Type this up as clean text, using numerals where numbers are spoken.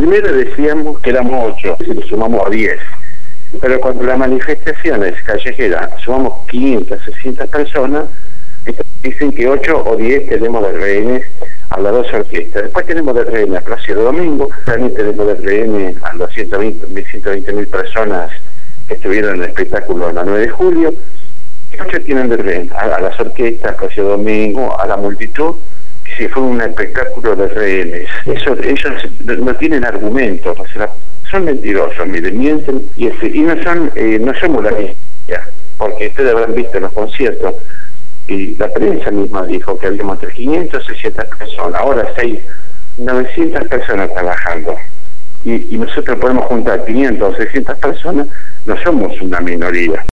Primero decíamos que éramos 8, y le sumamos a 10. Pero cuando las manifestaciones callejeras sumamos 500, 600 personas, dicen que 8 o 10 tenemos de rehenes a las 2 orquestas. Después tenemos de rehenes a Plácido Domingo, también tenemos de rehenes a las 120.000 personas que estuvieron en el espectáculo en la 9 de julio. 8 tienen de rehenes a las orquestas, a Plácido Domingo, a la multitud, que si fue un espectáculo de rehenes. Ellos no tienen argumentos, o sea, son mentirosos, mienten y no somos la misma, porque ustedes habrán visto en los conciertos y la prensa misma dijo que habíamos entre 500 y 600 personas, ahora hay 900 personas trabajando y nosotros podemos juntar 500 o 600 personas, no somos una minoría.